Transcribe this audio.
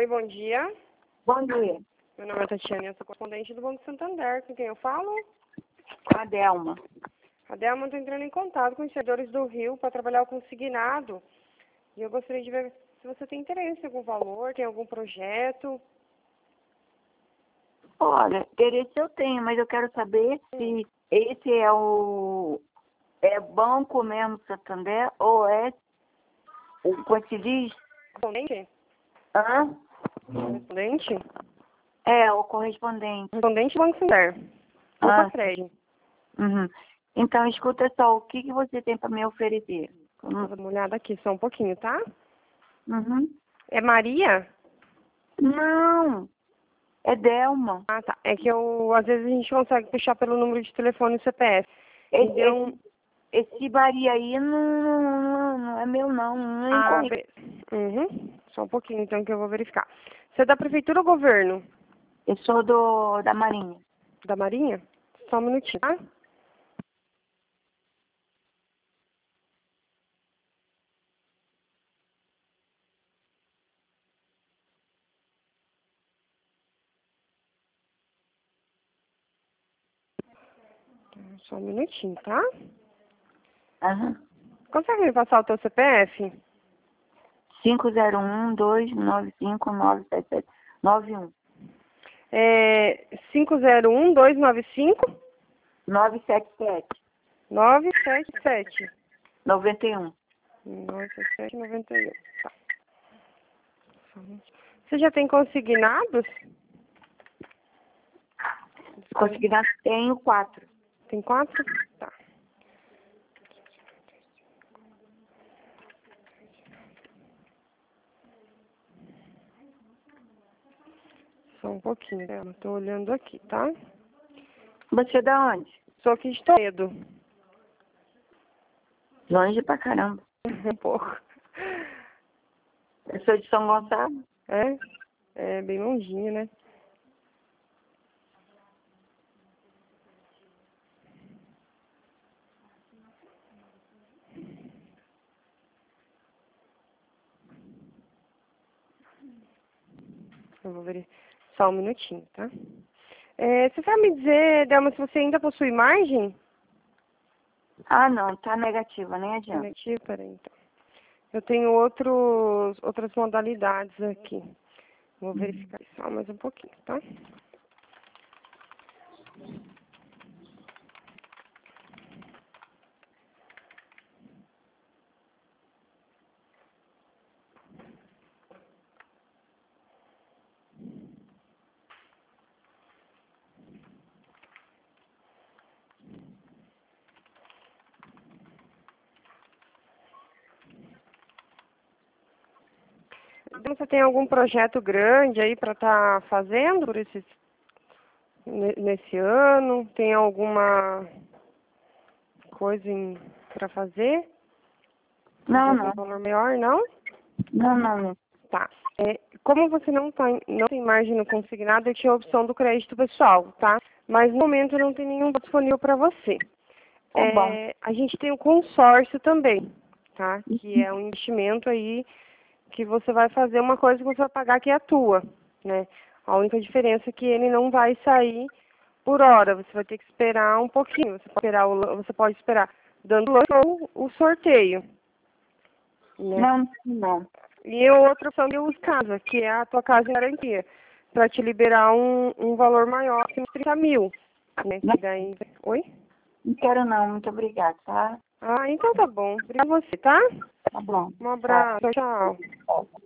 Oi, bom dia. Bom dia. Meu nome é Tatiana, eu sou correspondente do Banco Santander. Com quem eu falo? A Delma. A Delma está entrando em contato com os servidores do Rio para trabalhar o consignado. E eu gostaria de ver se você tem interesse em algum valor, tem algum projeto. Olha, interesse eu tenho, mas eu quero saber se esse é o banco mesmo Santander ou é o como se diz? Correspondente? Hã? Correspondente? É, o correspondente. Correspondente do Banco Santander. Opa, Fred. Uhum. Então, escuta só, o que você tem para me oferecer? Vou dar uma olhada aqui só um pouquinho, tá? Uhum. É Maria? Não, é Delma. Ah, tá. É que às vezes a gente consegue puxar pelo número de telefone e CPF. Esse Bari aí não é meu, não é Ah, incorreto. beleza. Uhum. Só um pouquinho, então, que eu vou verificar. Você é da prefeitura ou governo? Eu sou da Marinha. Da Marinha? Só um minutinho, tá? Só um minutinho, tá? Aham. Consegue me passar o teu CPF? 501-295-97791. É 501-295-977. 977-91. 9791. Tá. Você já tem consignados? Consignado tenho 4. Tem 4? Tá. Só um pouquinho, né? Eu tô olhando aqui, tá? Você é da onde? Sou aqui de Toledo. Longe pra caramba. Um pouco. Eu sou de São Gonçalo. É? É bem longinho, né? Eu vou ver só um minutinho, tá? Você vai me dizer, Delma, se você ainda possui margem? Ah, não, tá negativa, nem adianta. Negativo, peraí, então. Eu tenho outras modalidades aqui. Vou verificar só mais um pouquinho, tá? Então, você tem algum projeto grande aí para estar fazendo nesse ano? Tem alguma coisa para fazer? De Não, algum não. valor maior, não? Não. Tá. Como você não tem margem no consignado, eu tinha a opção do crédito pessoal, tá? Mas no momento não tem nenhum disponível para você. Tá bom. A gente tem o consórcio também, tá? Que é um investimento aí que você vai fazer uma coisa que você vai pagar que é a tua, né? A única diferença é que ele não vai sair por hora, você vai ter que esperar um pouquinho. Você pode esperar dando lanche ou o sorteio, né? Não. E a outra opção é o casa, que é a tua casa em garantia, para te liberar um valor maior que 30 mil, né? Não, Que daí... Oi? não quero não, muito obrigada, tá? Ah, então tá bom. Obrigada a você, tá? Tá bom. Um abraço, tchau. Tchau.